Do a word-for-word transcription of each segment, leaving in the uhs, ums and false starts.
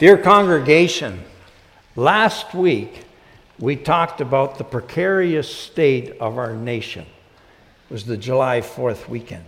Dear congregation, last week we talked about the precarious state of our nation. It was the July fourth weekend.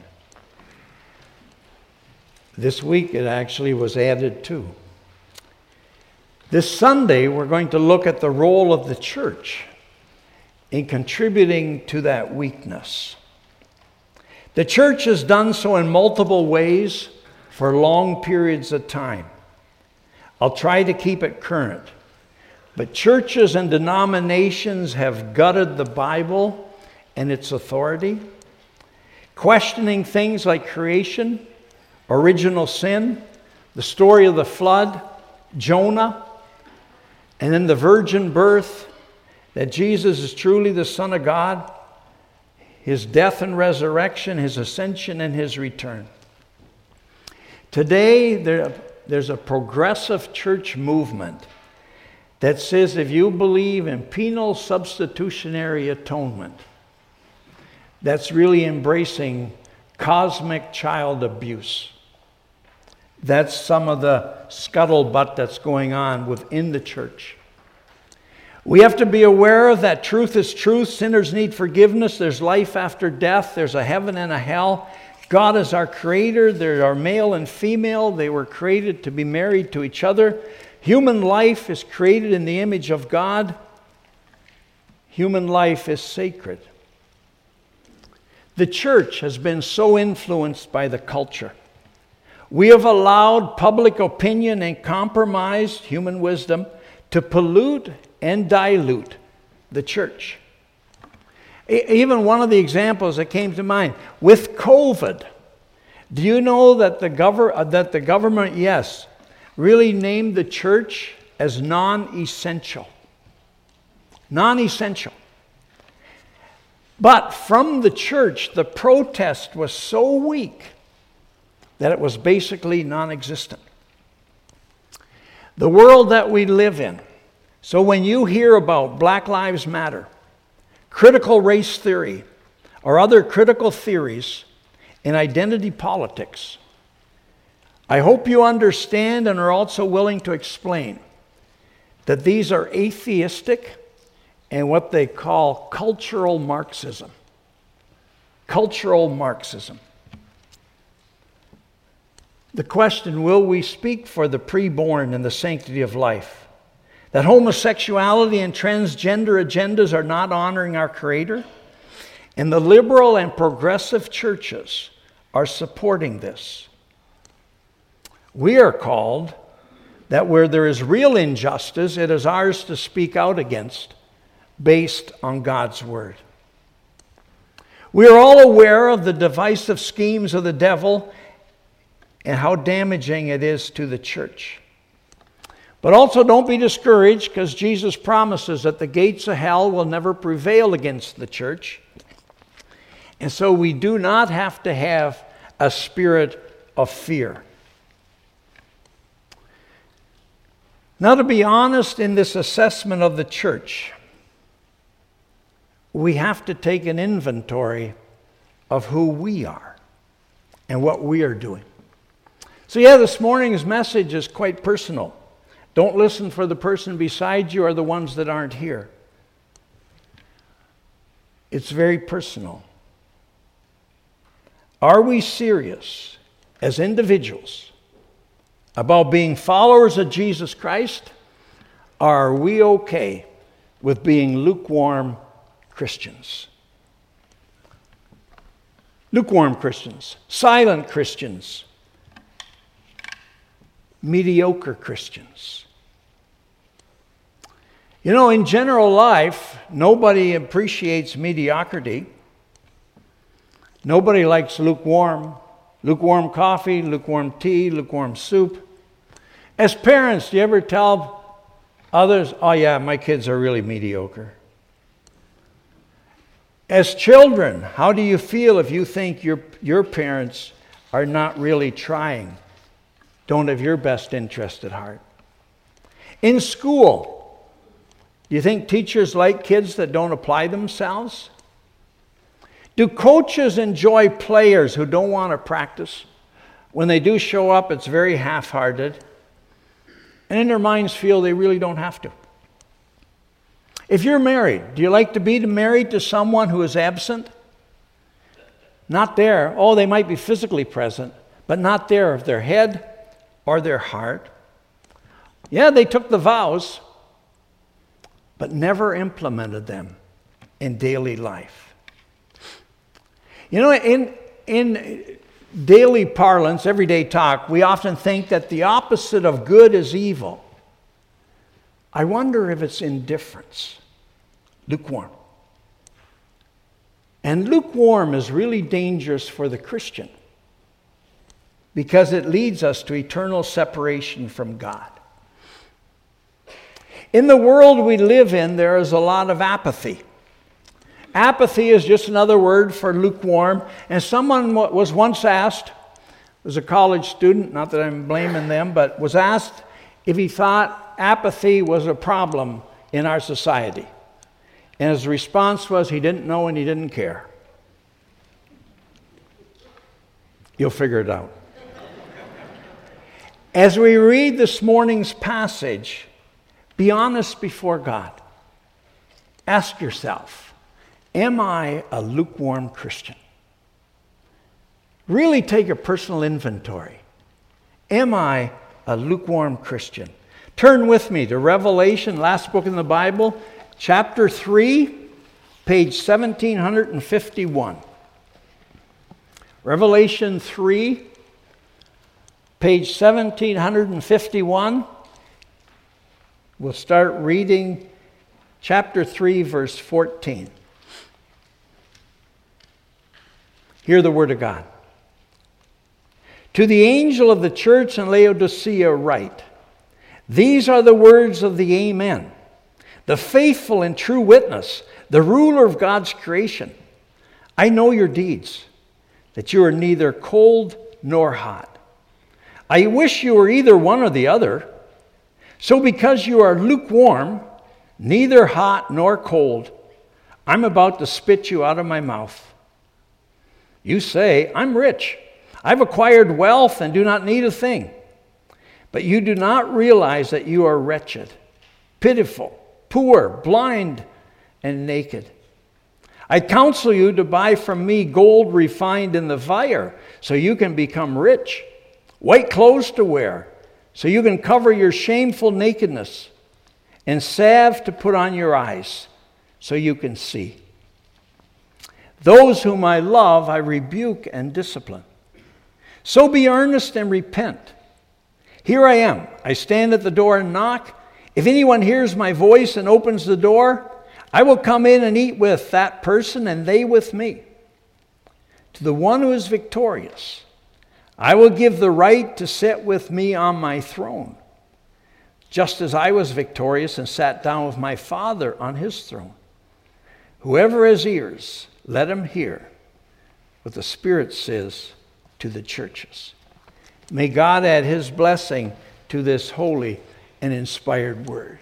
This week it actually was added to. This Sunday we're going to look at the role of the church in contributing to that weakness. The church has done so in multiple ways for long periods of time. I'll try to keep it current. But churches and denominations have gutted the Bible and its authority, questioning things like creation, original sin, the story of the flood, Jonah, and then the virgin birth, that Jesus is truly the Son of God, his death and resurrection, his ascension and his return. Today, there, there's a progressive church movement that says if you believe in penal substitutionary atonement, that's really embracing cosmic child abuse. That's some of the scuttlebutt that's going on within the church. We have to be aware that truth is truth. Sinners need forgiveness. There's life after death. There's a heaven and a hell. God is our creator. There are male and female. They were created to be married to each other. Human life is created in the image of God. Human life is sacred. The church has been so influenced by the culture. We have allowed public opinion and compromised human wisdom to pollute and dilute the church. Even one of the examples that came to mind, with COVID, do you know that the, gov- that the government, yes, really named the church as non-essential? Non-essential. But from the church, the protest was so weak that it was basically non-existent. The world that we live in, so when you hear about Black Lives Matter, critical race theory, or other critical theories in identity politics, I hope you understand and are also willing to explain that these are atheistic and what they call cultural Marxism. Cultural Marxism. The question, will we speak for the preborn and the sanctity of life? That homosexuality and transgender agendas are not honoring our Creator? And the liberal and progressive churches are supporting this. We are called that where there is real injustice, it is ours to speak out against based on God's Word. We are all aware of the divisive schemes of the devil and how damaging it is to the church. But also don't be discouraged, because Jesus promises that the gates of hell will never prevail against the church. And so we do not have to have a spirit of fear. Now, to be honest, in this assessment of the church, we have to take an inventory of who we are and what we are doing. So yeah, this morning's message is quite personal. Don't listen for the person beside you or the ones that aren't here. It's very personal. Are we serious as individuals about being followers of Jesus Christ? Or are we okay with being lukewarm Christians? Lukewarm Christians, silent Christians, mediocre Christians. You know, in general life, nobody appreciates mediocrity. Nobody likes lukewarm. Lukewarm coffee, lukewarm tea, lukewarm soup. As parents, do you ever tell others, oh yeah, my kids are really mediocre? As children, how do you feel if you think your, your parents are not really trying, don't have your best interest at heart? In school, do you think teachers like kids that don't apply themselves? Do coaches enjoy players who don't want to practice? When they do show up, it's very half-hearted. and in their minds feel they really don't have to. If you're married, do you like to be married to someone who is absent? Not there. Oh, they might be physically present, but not there of their head or their heart. Yeah, they took the vows, but never implemented them in daily life. You know, in, in daily parlance, everyday talk, we often think that the opposite of good is evil. I wonder if it's indifference, lukewarm. And lukewarm is really dangerous for the Christian because it leads us to eternal separation from God. In the world we live in, there is a lot of apathy. Apathy is just another word for lukewarm. And someone was once asked, was a college student, not that I'm blaming them, but was asked if he thought apathy was a problem in our society. And his response was he didn't know and he didn't care. You'll figure it out. As we read this morning's passage, be honest before God. Ask yourself, am I a lukewarm Christian? Really take a personal inventory. Am I a lukewarm Christian? Turn with me to Revelation, last book in the Bible, chapter three, page seventeen fifty-one. Revelation three, page seventeen fifty-one. We'll start reading chapter three, verse fourteen. Hear the word of God. To the angel of the church in Laodicea write, these are the words of the Amen, the faithful and true witness, the ruler of God's creation. I know your deeds, that you are neither cold nor hot. I wish you were either one or the other. So because you are lukewarm, neither hot nor cold, I'm about to spit you out of my mouth. You say, I'm rich. I've acquired wealth and do not need a thing. But you do not realize that you are wretched, pitiful, poor, blind, and naked. I counsel you to buy from me gold refined in the fire, so you can become rich, white clothes to wear, so you can cover your shameful nakedness, and salve to put on your eyes, so you can see. Those whom I love, I rebuke and discipline. So be earnest and repent. Here I am. I stand at the door and knock. If anyone hears my voice and opens the door, I will come in and eat with that person and they with me. To the one who is victorious, I will give the right to sit with me on my throne, just as I was victorious and sat down with my Father on his throne. Whoever has ears, let him hear what the Spirit says to the churches. May God add his blessing to this holy and inspired word.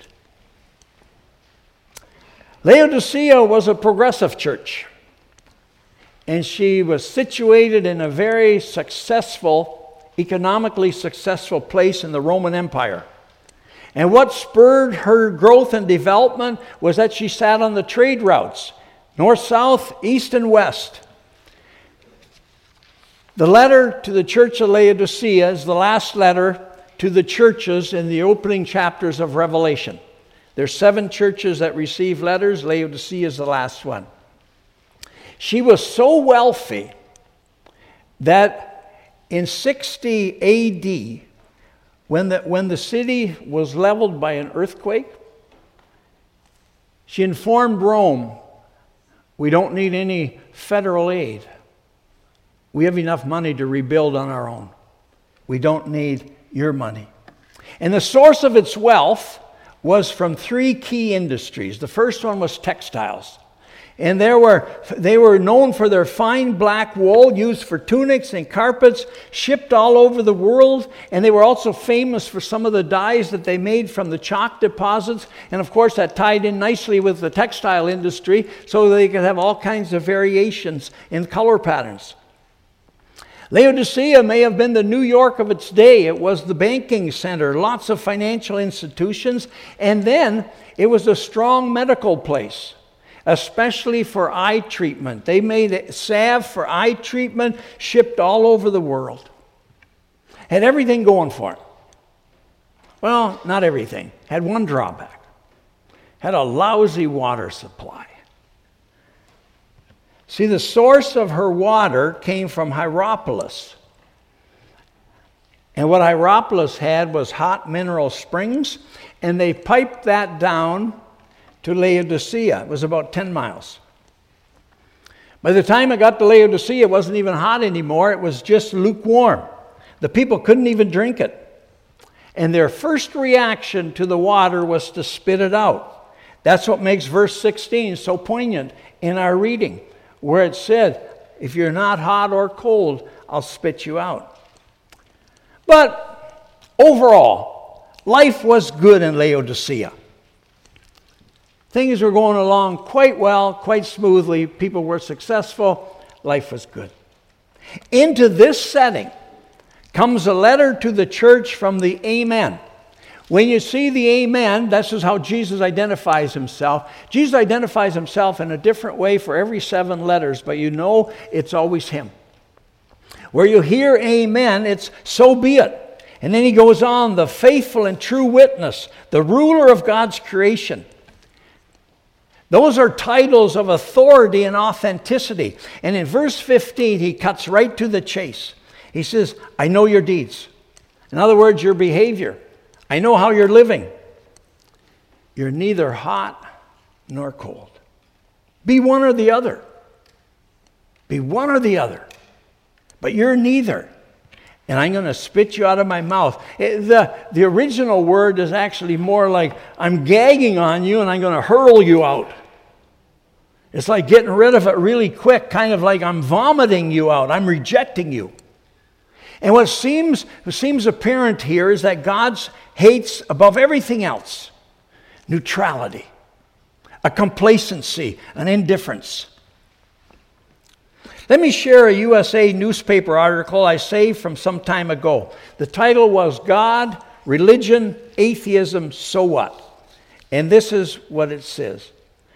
Laodicea was a progressive church, and she was situated in a very successful, economically successful place in the Roman Empire. And what spurred her growth and development was that she sat on the trade routes, north, south, east, and west. The letter to the church of Laodicea is the last letter to the churches in the opening chapters of Revelation. There's seven churches that receive letters. Laodicea is the last one. She was so wealthy that in sixty A D, when the, when the city was leveled by an earthquake, she informed Rome, we don't need any federal aid. We have enough money to rebuild on our own. We don't need your money. And the source of its wealth was from three key industries. The first one was textiles. And there were, they were known for their fine black wool used for tunics and carpets, shipped all over the world. And they were also famous for some of the dyes that they made from the chalk deposits. And of course, that tied in nicely with the textile industry so they could have all kinds of variations in color patterns. Laodicea may have been the New York of its day. It was the banking center, lots of financial institutions, and then it was a strong medical place, especially for eye treatment. They made salve for eye treatment, shipped all over the world. Had everything going for it. Well, not everything. Had one drawback. Had a lousy water supply. See, the source of her water came from Hierapolis. And what Hierapolis had was hot mineral springs, and they piped that down to Laodicea. It was about ten miles. By the time it got to Laodicea, it wasn't even hot anymore. It was just lukewarm. The people couldn't even drink it. And their first reaction to the water was to spit it out. That's what makes verse sixteen so poignant in our reading, where it said, if you're not hot or cold, I'll spit you out. But overall, life was good in Laodicea. Things were going along quite well, quite smoothly. People were successful. Life was good. Into this setting comes a letter to the church from the Amen. When you see the Amen, this is how Jesus identifies himself. Jesus identifies himself in a different way for every seven letters, but you know it's always him. Where you hear Amen, it's so be it. And then he goes on, the faithful and true witness, the ruler of God's creation. Those are titles of authority and authenticity. And in verse fifteen, he cuts right to the chase. He says, I know your deeds. In other words, your behavior. I know how you're living. You're neither hot nor cold. Be one or the other. Be one or the other. But you're neither. And I'm going to spit you out of my mouth. It, the, the original word is actually more like, I'm gagging on you and I'm going to hurl you out. It's like getting rid of it really quick, kind of like I'm vomiting you out. I'm rejecting you. And what seems, what seems apparent here is that God hates above everything else neutrality, a complacency, an indifference. Let me share a U S A newspaper article I saved from some time ago. The title was God, Religion, Atheism, So What? And this is what it says.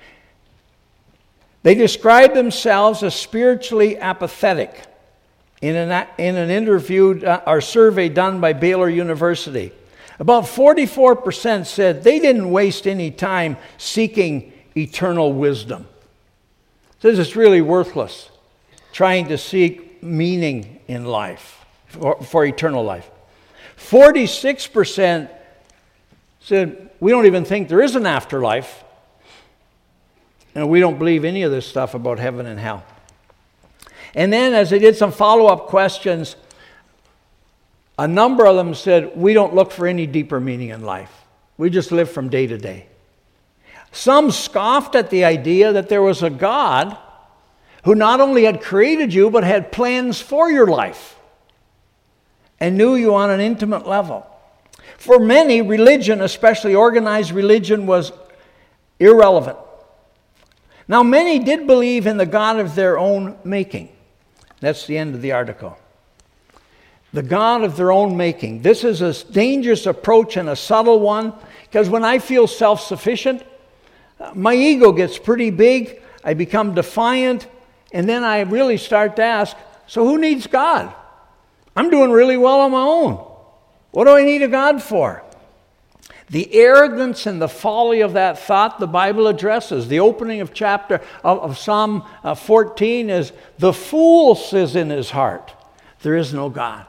They describe themselves as spiritually apathetic in an, in an interview uh, or survey done by Baylor University. About forty-four percent said they didn't waste any time seeking eternal wisdom. Says it's really worthless trying to seek meaning in life, for, for eternal life. forty-six percent said we don't even think there is an afterlife, and we don't believe any of this stuff about heaven and hell. And then as they did some follow-up questions, a number of them said, we don't look for any deeper meaning in life. We just live from day to day. Some scoffed at the idea that there was a God who not only had created you, but had plans for your life and knew you on an intimate level. For many, religion, especially organized religion, was irrelevant. Now, many did believe in the God of their own making. That's the end of the article. The God of their own making. This is a dangerous approach and a subtle one, because when I feel self-sufficient, my ego gets pretty big, I become defiant, and then I really start to ask, so who needs God? I'm doing really well on my own. What do I need a God for? The arrogance and the folly of that thought the Bible addresses. The opening of chapter of, of Psalm uh, fourteen is, the fool says in his heart, there is no God.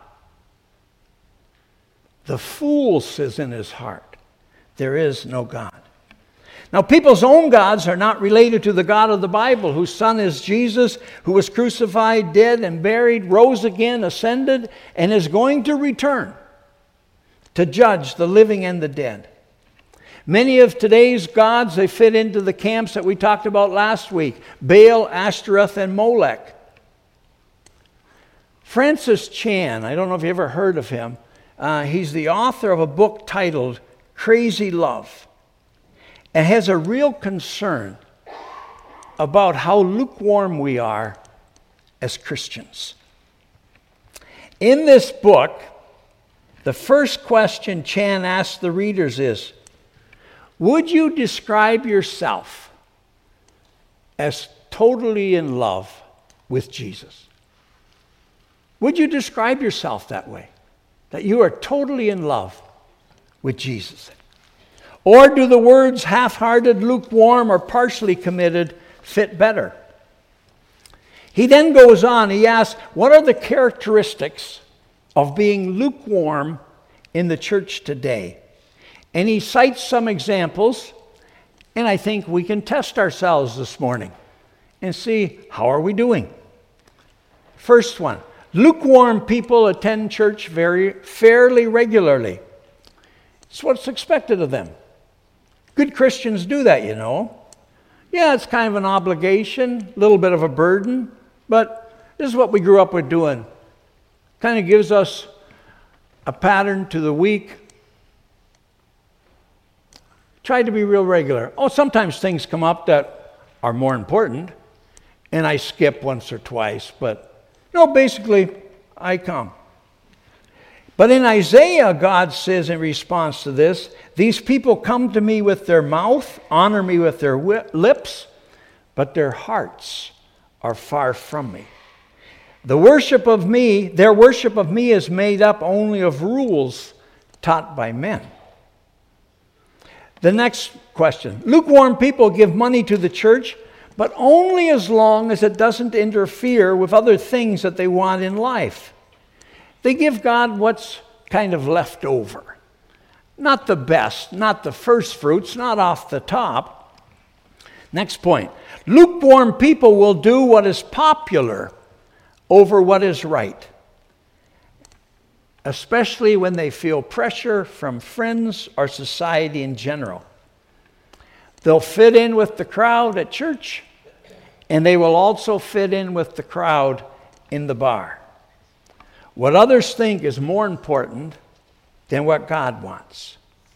The fool says in his heart, there is no God. Now, people's own gods are not related to the God of the Bible, whose Son is Jesus, who was crucified, dead, and buried, rose again, ascended, and is going to return to judge the living and the dead. Many of today's gods, they fit into the camps that we talked about last week: Baal, Ashtoreth, and Molech. Francis Chan, I don't know if you ever heard of him, uh, he's the author of a book titled Crazy Love, and has a real concern about how lukewarm we are as Christians. In this book, the first question Chan asks the readers is, would you describe yourself as totally in love with Jesus? Would you describe yourself that way? That you are totally in love with Jesus? Or do the words half-hearted, lukewarm, or partially committed fit better? He then goes on, he asks, what are the characteristics of being lukewarm in the church today? And he cites some examples, and I think we can test ourselves this morning and see, how are we doing? First one, lukewarm people attend church very fairly regularly. It's what's expected of them. Good Christians do that, you know. Yeah, it's kind of an obligation, a little bit of a burden, but this is what we grew up with doing. Kind of gives us a pattern to the week. Try to be real regular. Oh, sometimes things come up that are more important, and I skip once or twice, but no, basically, I come. But in Isaiah, God says in response to this, these people come to me with their mouth, honor me with their lips, but their hearts are far from me. The worship of me, their worship of me is made up only of rules taught by men. The next question. Lukewarm people give money to the church, but only as long as it doesn't interfere with other things that they want in life. They give God what's kind of left over. Not the best, not the first fruits, not off the top. Next point. Lukewarm people will do what is popular over what is right, especially when they feel pressure from friends or society in general. They'll fit in with the crowd at church, and they will also fit in with the crowd in the bar. What others think is more important than what God wants.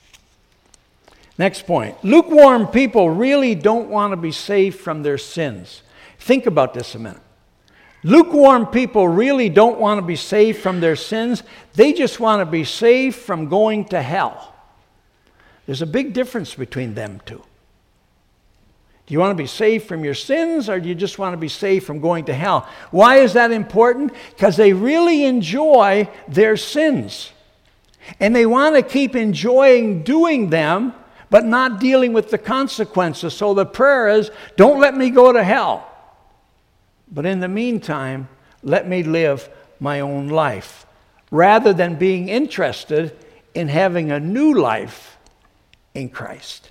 Next point. Lukewarm people really don't want to be saved from their sins. Think about this a minute. Lukewarm people really don't want to be saved from their sins. They just want to be saved from going to hell. There's a big difference between them two. Do you want to be saved from your sins, or do you just want to be saved from going to hell? Why is that important? Because they really enjoy their sins. And they want to keep enjoying doing them, but not dealing with the consequences. So the prayer is, don't let me go to hell. But in the meantime, let me live my own life, rather than being interested in having a new life in Christ.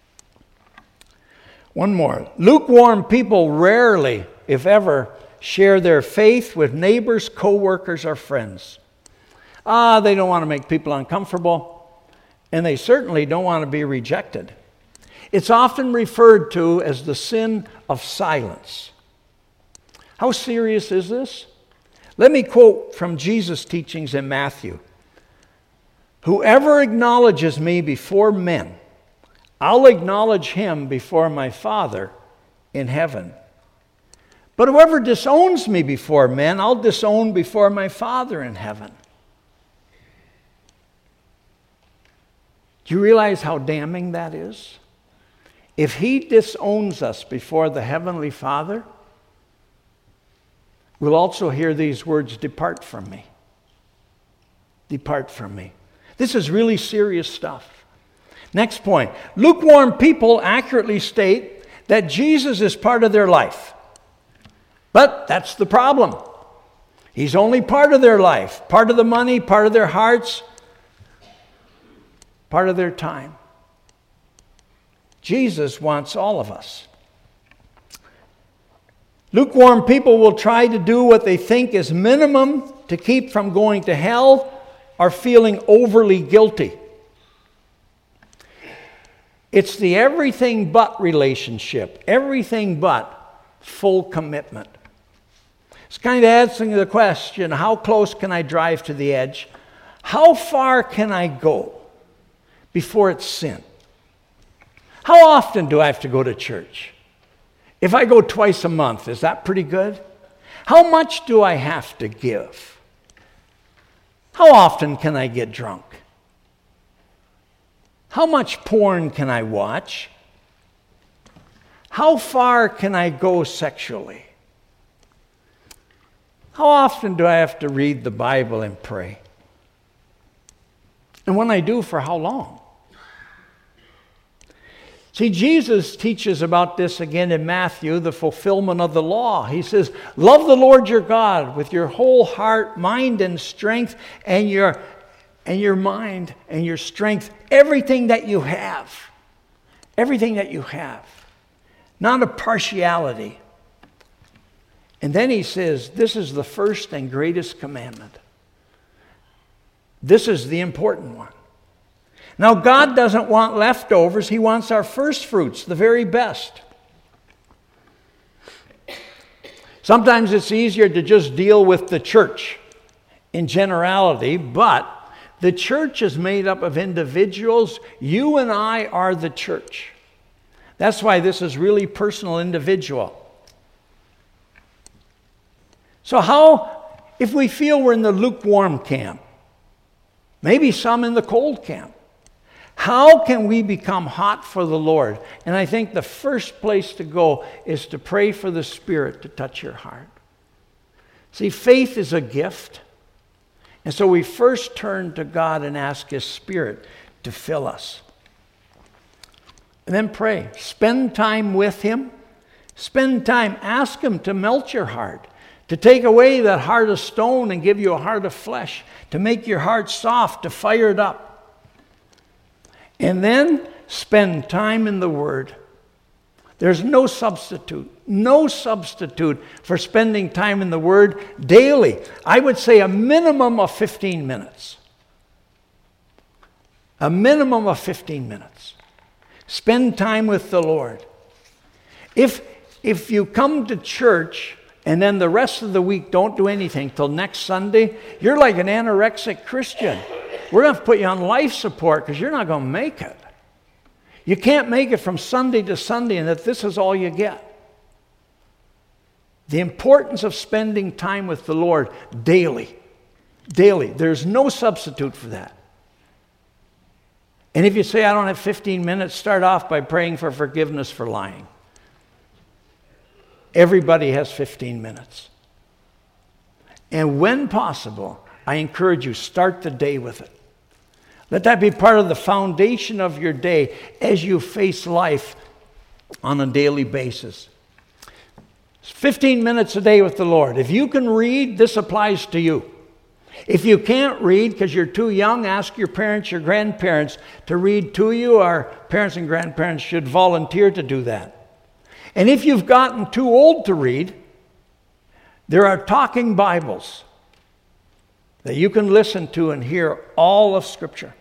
One more. Lukewarm people rarely, if ever, share their faith with neighbors, co-workers, or friends. Ah, they don't want to make people uncomfortable, and they certainly don't want to be rejected. It's often referred to as the sin of silence. How serious is this? Let me quote from Jesus' teachings in Matthew. Whoever acknowledges me before men, I'll acknowledge him before my Father in heaven. But whoever disowns me before men, I'll disown before my Father in heaven. Do you realize how damning that is? If he disowns us before the Heavenly Father, we'll also hear these words, depart from me. Depart from me. This is really serious stuff. Next point. Lukewarm people accurately state that Jesus is part of their life. But that's the problem. He's only part of their life. Part of the money, part of their hearts, part of their time. Jesus wants all of us. Lukewarm people will try to do what they think is minimum to keep from going to hell or feeling overly guilty. It's the everything but relationship, everything but full commitment. It's kind of answering the question, how close can I drive to the edge? How far can I go before it's sin? How often do I have to go to church? If I go twice a month, is that pretty good? How much do I have to give? How often can I get drunk? How much porn can I watch? How far can I go sexually? How often do I have to read the Bible and pray? And when I do, for how long? See, Jesus teaches about this again in Matthew, the fulfillment of the law. He says, love the Lord your God with your whole heart, mind, and strength, and your, and your mind and your strength, everything that you have. Everything that you have. Not a partiality. And then he says, this is the first and greatest commandment. This is the important one. Now, God doesn't want leftovers. He wants our first fruits, the very best. Sometimes it's easier to just deal with the church in generality, but the church is made up of individuals. You and I are the church. That's why this is really personal, individual. So how, if we feel we're in the lukewarm camp, maybe some in the cold camp, how can we become hot for the Lord? And I think the first place to go is to pray for the Spirit to touch your heart. See, faith is a gift. And so we first turn to God and ask His Spirit to fill us. And then pray. Spend time with Him. Spend time. Ask Him to melt your heart, to take away that heart of stone and give you a heart of flesh, to make your heart soft, to fire it up. And then spend time in the Word. There's no substitute, no substitute for spending time in the Word daily. I would say a minimum of fifteen minutes. A minimum of fifteen minutes. Spend time with the Lord. If, if you come to church and then the rest of the week don't do anything till next Sunday, you're like an anorexic Christian. We're going to put you on life support because you're not going to make it. You can't make it from Sunday to Sunday and that this is all you get. The importance of spending time with the Lord daily. Daily. There's no substitute for that. And if you say, I don't have fifteen minutes, start off by praying for forgiveness for lying. Everybody has fifteen minutes. And when possible, I encourage you, start the day with it. Let that be part of the foundation of your day as you face life on a daily basis. fifteen minutes a day with the Lord. If you can read, this applies to you. If you can't read because you're too young, ask your parents, your grandparents to read to you. Our parents and grandparents should volunteer to do that. And if you've gotten too old to read, there are talking Bibles that you can listen to and hear all of Scripture.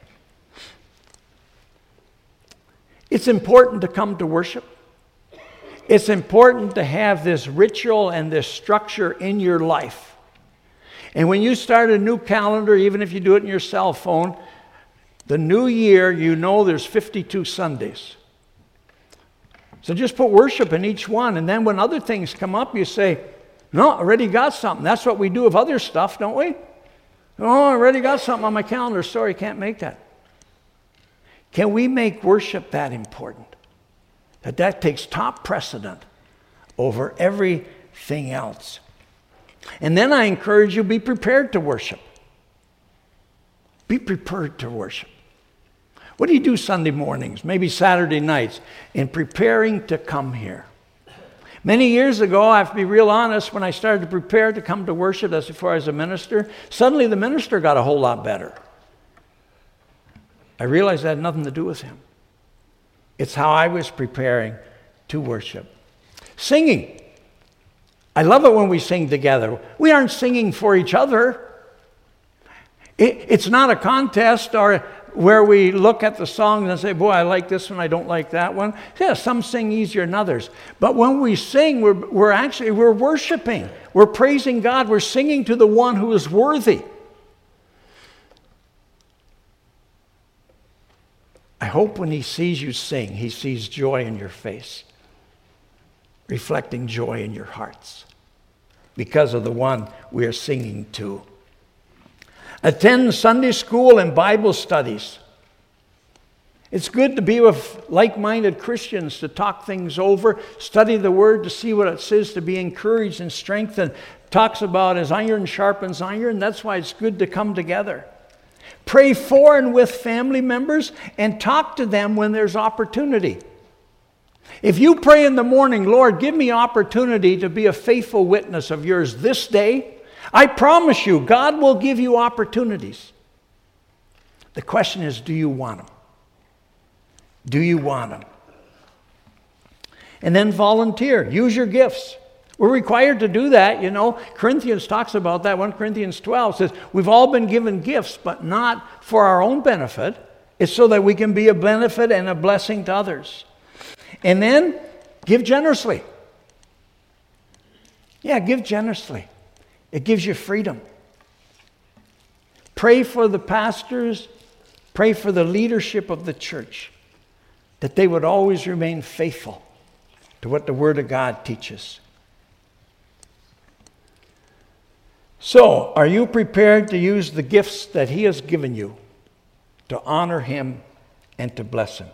It's important to come to worship. It's important to have this ritual and this structure in your life. And when you start a new calendar, even if you do it in your cell phone, the new year, you know there's fifty-two Sundays. So just put worship in each one. And then when other things come up, you say, no, I already got something. That's what we do with other stuff, don't we? Oh, I already got something on my calendar. Sorry, can't make that. Can we make worship that important? That that takes top precedent over everything else. And then I encourage you, be prepared to worship. Be prepared to worship. What do you do Sunday mornings, maybe Saturday nights, in preparing to come here? Many years ago, I have to be real honest, when I started to prepare to come to worship, that's before I was a minister, suddenly the minister got a whole lot better. I realized that had nothing to do with him. It's how I was preparing to worship. Singing. I love it when we sing together. We aren't singing for each other. It, it's not a contest or where we look at the songs and say, boy, I like this one, I don't like that one. Yeah, some sing easier than others. But when we sing, we're, we're actually, we're worshiping. We're praising God. We're singing to the one who is worthy. I hope when he sees you sing, he sees joy in your face, reflecting joy in your hearts because of the one we are singing to. Attend Sunday school and Bible studies. It's good to be with like-minded Christians to talk things over, study the Word to see what it says, to be encouraged and strengthened. Talks about as iron sharpens iron. That's why it's good to come together. Pray for and with family members and talk to them when there's opportunity. If you pray in the morning, Lord, give me opportunity to be a faithful witness of yours this day, I promise you, God will give you opportunities. The question is, do you want them? Do you want them? And then volunteer. Use your gifts. We're required to do that, you know. Corinthians talks about that. First Corinthians twelve says, we've all been given gifts, but not for our own benefit. It's so that we can be a benefit and a blessing to others. And then, give generously. Yeah, give generously. It gives you freedom. Pray for the pastors. Pray for the leadership of the church, that they would always remain faithful to what the Word of God teaches. So, are you prepared to use the gifts that He has given you to honor Him and to bless Him?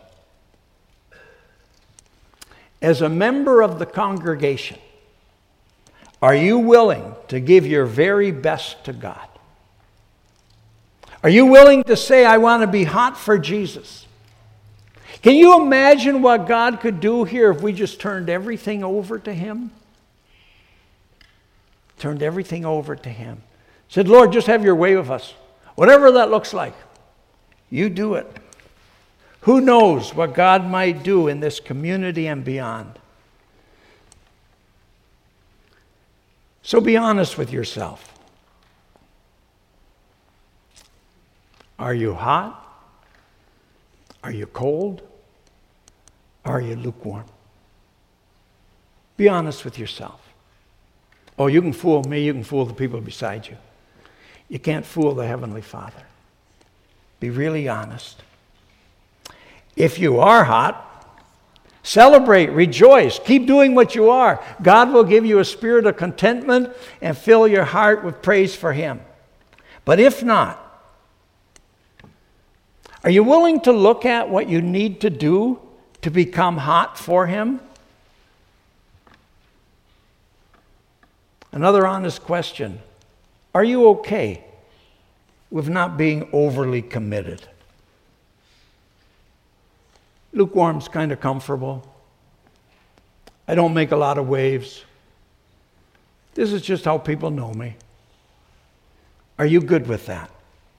As a member of the congregation, are you willing to give your very best to God? Are you willing to say, I want to be hot for Jesus? Can you imagine what God could do here if we just turned everything over to Him? Turned everything over to Him. Said, Lord, just have your way with us. Whatever that looks like, you do it. Who knows what God might do in this community and beyond? So be honest with yourself. Are you hot? Are you cold? Are you lukewarm? Be honest with yourself. Oh, you can fool me, you can fool the people beside you. You can't fool the Heavenly Father. Be really honest. If you are hot, celebrate, rejoice, keep doing what you are. God will give you a spirit of contentment and fill your heart with praise for Him. But if not, are you willing to look at what you need to do to become hot for Him? Another honest question. Are you okay with not being overly committed? Lukewarm's kind of comfortable. I don't make a lot of waves. This is just how people know me. Are you good with that?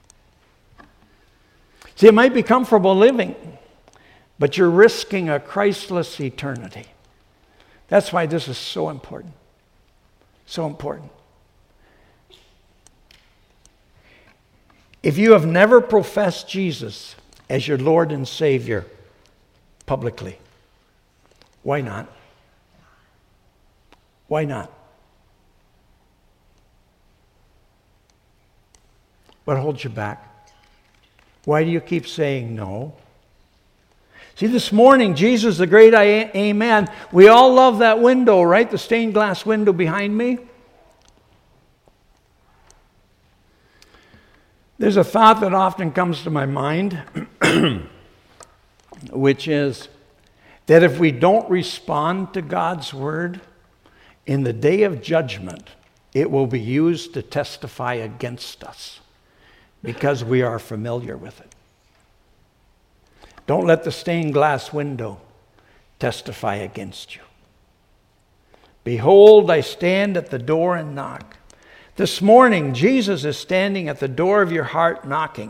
See, it might be comfortable living, but you're risking a Christless eternity. That's why this is so important. So important. If you have never professed Jesus as your Lord and Savior publicly, why not? Why not? What holds you back? Why do you keep saying no? See, this morning, Jesus, the great I Amen, we all love that window, right? The stained glass window behind me. There's a thought that often comes to my mind, which is that if we don't respond to God's word, in the day of judgment, it will be used to testify against us because we are familiar with it. Don't let the stained glass window testify against you. Behold, I stand at the door and knock. This morning, Jesus is standing at the door of your heart knocking.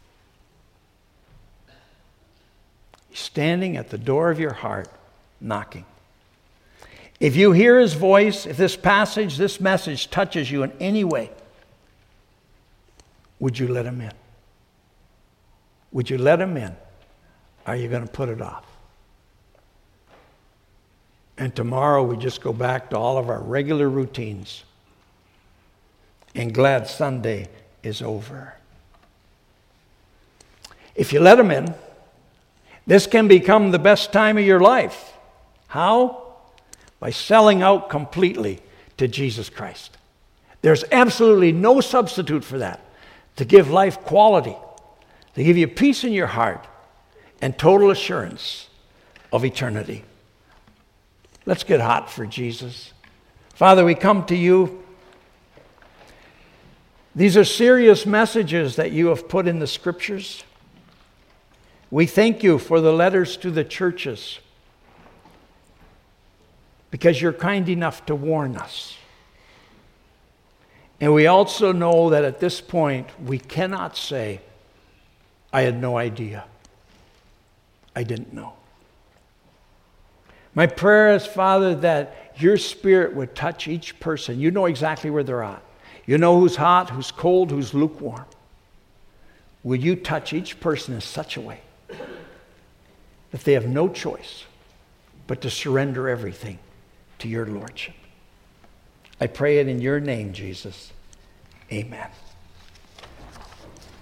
He's standing at the door of your heart knocking. If you hear His voice, if this passage, this message touches you in any way, would you let Him in? Would you let Him in? Are you going to put it off? And tomorrow we just go back to all of our regular routines. And glad Sunday is over. If you let Him in, this can become the best time of your life. How? By selling out completely to Jesus Christ. There's absolutely no substitute for that. to give life quality, to give you peace in your heart and total assurance of eternity. Let's get hot for Jesus. Father, we come to you. These are serious messages that you have put in the Scriptures. We thank you for the letters to the churches because you're kind enough to warn us. And we also know that at this point, we cannot say, I had no idea. I didn't know. My prayer is, Father, that your Spirit would touch each person. You know exactly where they're at. You know who's hot, who's cold, who's lukewarm. Will you touch each person in such a way that they have no choice but to surrender everything to your Lordship? I pray it in your name, Jesus. Amen.